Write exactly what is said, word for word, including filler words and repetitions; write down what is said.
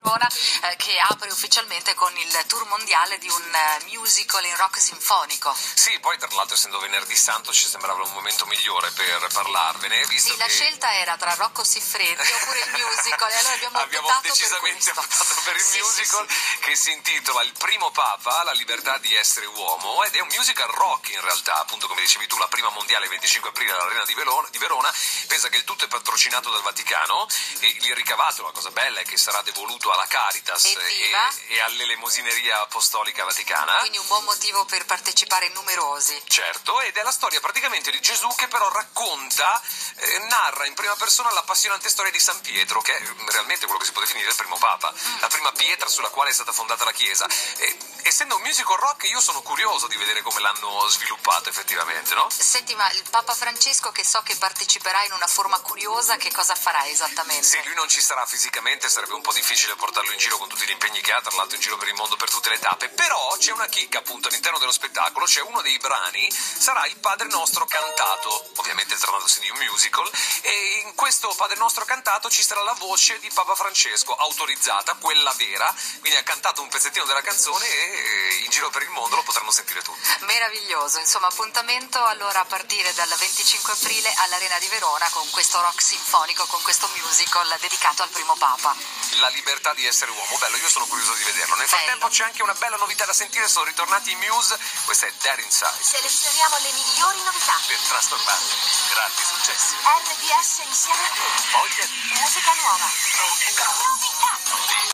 Eh, che apre ufficialmente con il tour mondiale di un uh, musical in rock sinfonico. Sì, poi tra l'altro essendo venerdì santo ci sembrava un momento migliore per parlarvene, visto sì, la che... scelta era tra Rocco Siffredi oppure il musical e allora abbiamo, abbiamo optato decisamente per questo. optato per il sì, musical sì, sì. che si intitola Il primo Papa, la libertà di essere uomo, ed è un musical rock in realtà, appunto come dicevi tu, la prima mondiale il venticinque aprile all'Arena di Verona, di Verona. Pensa che il tutto è patrocinato dal Vaticano e il ricavato, la cosa bella è che sarà devoluto alla Caritas e, e all'elemosineria apostolica vaticana. Quindi un buon motivo per partecipare numerosi. Certo, ed è la storia praticamente di Gesù che però racconta, eh, narra in prima persona l'appassionante storia di San Pietro, che è realmente quello che si può definire il primo Papa, mm. la prima pietra sulla quale è stata fondata la Chiesa. E, essendo un musical rock io sono curioso di vedere come l'hanno sviluppato effettivamente, no? Senti, ma il Papa Francesco, che so che parteciperà in una forma curiosa, che cosa farà esattamente? Sì, lui non ci sarà fisicamente, sarebbe un po' difficile portarlo in giro con tutti gli impegni che ha, tra l'altro in giro per il mondo per tutte le tappe, però c'è una chicca appunto all'interno dello spettacolo, c'è uno dei brani, sarà il Padre Nostro cantato, ovviamente trattandosi di un musical, e in questo Padre Nostro cantato ci sarà la voce di Papa Francesco, autorizzata, quella vera, quindi ha cantato un pezzettino della canzone e in giro per il mondo lo potranno sentire tutti. Meraviglioso, insomma appuntamento allora a partire dal venticinque aprile all'Arena di Verona con questo rock sinfonico, con questo musical dedicato al primo Papa. La libertà di essere uomo, bello, io sono curioso di vederlo. Nel frattempo c'è anche una bella novità da sentire, sono ritornati i Muse, questa è Dead Inside. Selezioniamo le migliori novità Per trasformarti in grandi successi. R D S insieme a te. Voglia di musica nuova.